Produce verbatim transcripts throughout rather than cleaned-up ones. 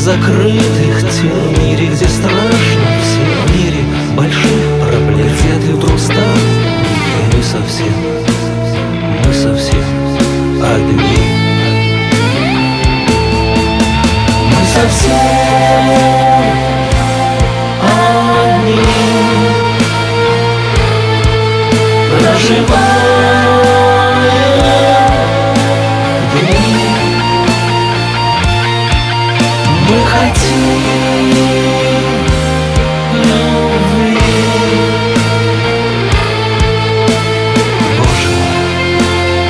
закрытых тел, в мире, где страшно всем, в мире больших проблем, где ты вдруг стал, и мы совсем, мы совсем одни. Мы совсем одни, проживая дни. Мы хотим любви. Боже мой,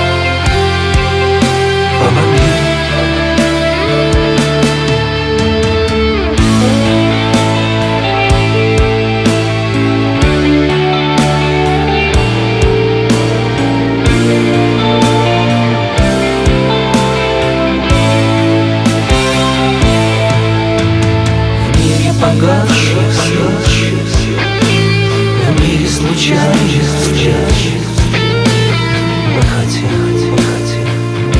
помоги. Погасших свеч, в мире случайных встреч, мы хотим, мы хотим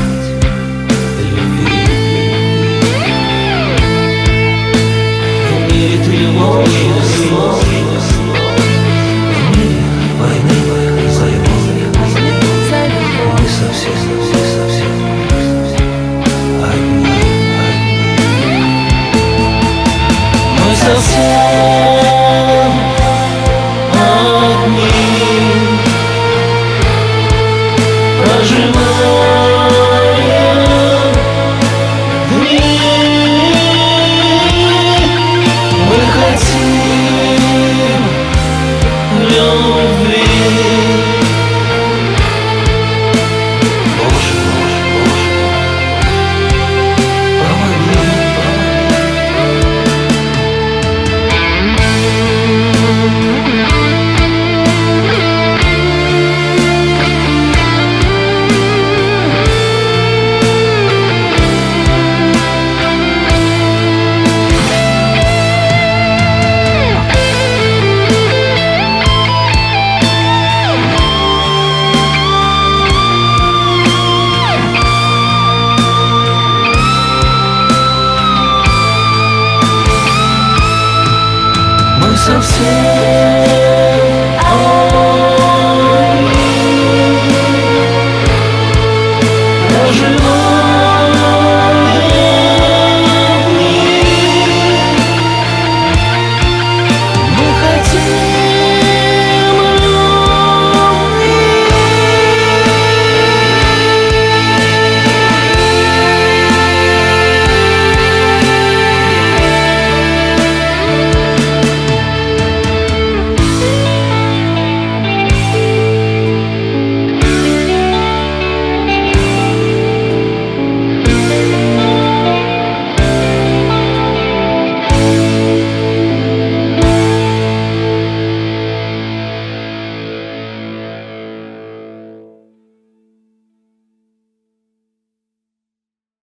любви. В мире тревожных слов, в мире войны за любовь, мы совсем, мы совсем одни. Мы совсем